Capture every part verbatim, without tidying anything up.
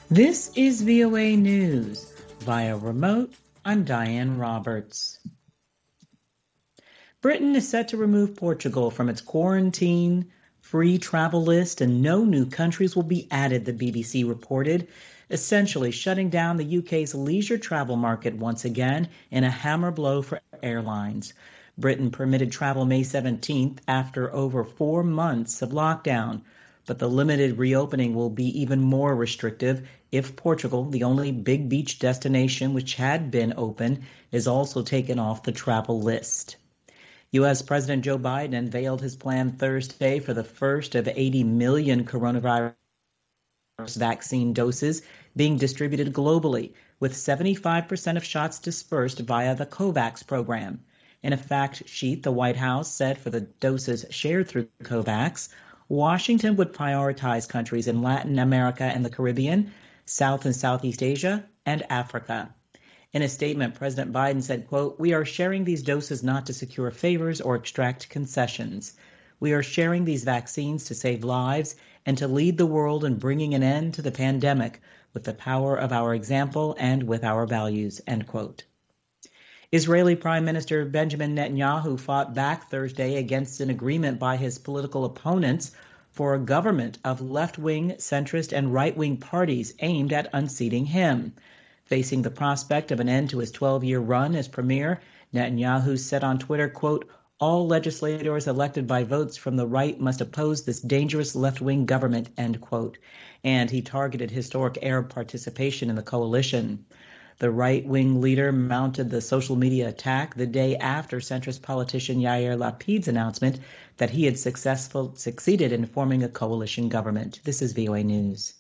This is V O A News. Via remote, I'm Diane Roberts. Britain is set to remove Portugal from its quarantine-free travel list, and no new countries will be added, the B B C reported, essentially shutting down the U K's leisure travel market once again in a hammer blow for airlines. Britain permitted travel May seventeenth after over four months of lockdown, but the limited reopening will be even more restrictive if Portugal, the only big beach destination which had been open, is also taken off the travel list. U S. President Joe Biden unveiled his plan Thursday for the first of eighty million coronavirus vaccine doses being distributed globally, with seventy-five percent of shots dispersed via the COVAX program. In a fact sheet, the White House said for the doses shared through COVAX, Washington would prioritize countries in Latin America and the Caribbean, South and Southeast Asia, and Africa. In a statement, President Biden said, quote, "We are sharing these doses not to secure favors or extract concessions. We are sharing these vaccines to save lives and to lead the world in bringing an end to the pandemic with the power of our example and with our values," end quote. Israeli Prime Minister Benjamin Netanyahu fought back Thursday against an agreement by his political opponents for a government of left-wing, centrist, and right-wing parties aimed at unseating him. Facing the prospect of an end to his twelve-year run as premier, Netanyahu said on Twitter, quote, "All legislators elected by votes from the right must oppose this dangerous left-wing government," end quote. And he targeted historic Arab participation in the coalition. The right-wing leader mounted the social media attack the day after centrist politician Yair Lapid's announcement that he had successful, succeeded in forming a coalition government. This is V O A News.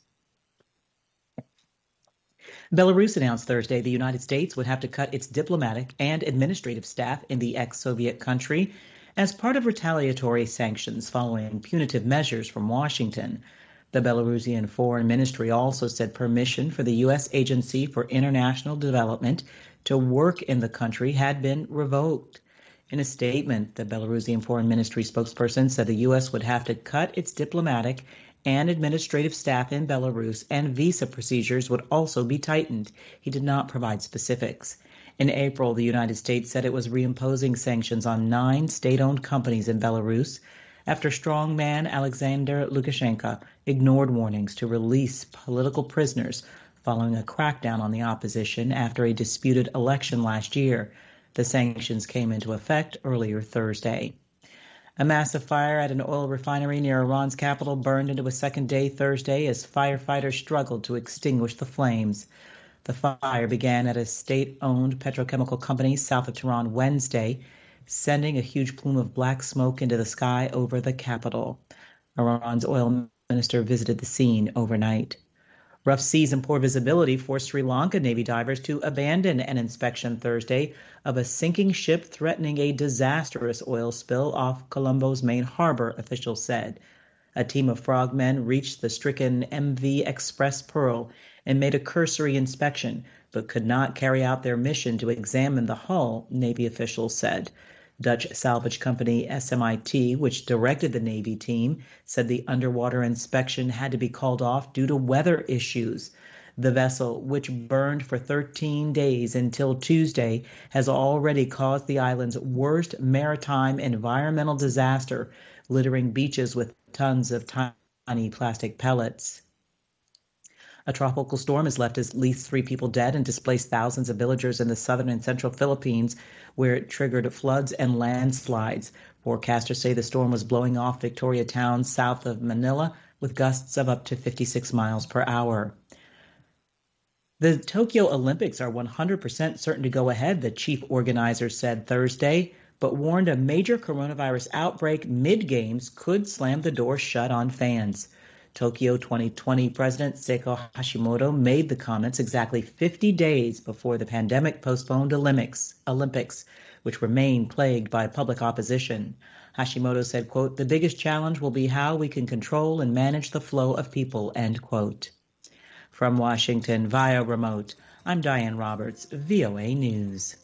Belarus announced Thursday the United States would have to cut its diplomatic and administrative staff in the ex-Soviet country as part of retaliatory sanctions following punitive measures from Washington. The Belarusian Foreign Ministry also said permission for the U S Agency for International Development to work in the country had been revoked. In a statement, the Belarusian Foreign Ministry spokesperson said the U S would have to cut its diplomatic and administrative staff in Belarus, and visa procedures would also be tightened. He did not provide specifics. In April, the United States said it was reimposing sanctions on nine state-owned companies in Belarus after strongman Alexander Lukashenko ignored warnings to release political prisoners following a crackdown on the opposition after a disputed election last year. The sanctions came into effect earlier Thursday. A massive fire at an oil refinery near Iran's capital burned into a second day Thursday as firefighters struggled to extinguish the flames. The fire began at a state-owned petrochemical company south of Tehran Wednesday, sending a huge plume of black smoke into the sky over the capital. Iran's oil minister visited the scene overnight. Rough seas and poor visibility forced Sri Lanka Navy divers to abandon an inspection Thursday of a sinking ship threatening a disastrous oil spill off Colombo's main harbor, officials said. A team of frogmen reached the stricken M V Express Pearl and made a cursory inspection, but could not carry out their mission to examine the hull, Navy officials said. Dutch salvage company S M I T, which directed the Navy team, said the underwater inspection had to be called off due to weather issues. The vessel, which burned for thirteen days until Tuesday, has already caused the island's worst maritime environmental disaster, littering beaches with tons of tiny plastic pellets. A tropical storm has left at least three people dead and displaced thousands of villagers in the southern and central Philippines, where it triggered floods and landslides. Forecasters say the storm was blowing off Victoria Town south of Manila with gusts of up to fifty-six miles per hour. The Tokyo Olympics are one hundred percent certain to go ahead, the chief organizer said Thursday, but warned a major coronavirus outbreak mid-games could slam the door shut on fans. Tokyo twenty twenty President Seiko Hashimoto made the comments exactly fifty days before the pandemic postponed Olympics, Olympics, which remain plagued by public opposition. Hashimoto said, quote, "The biggest challenge will be how we can control and manage the flow of people," end quote. From Washington via remote, I'm Diane Roberts, V O A News.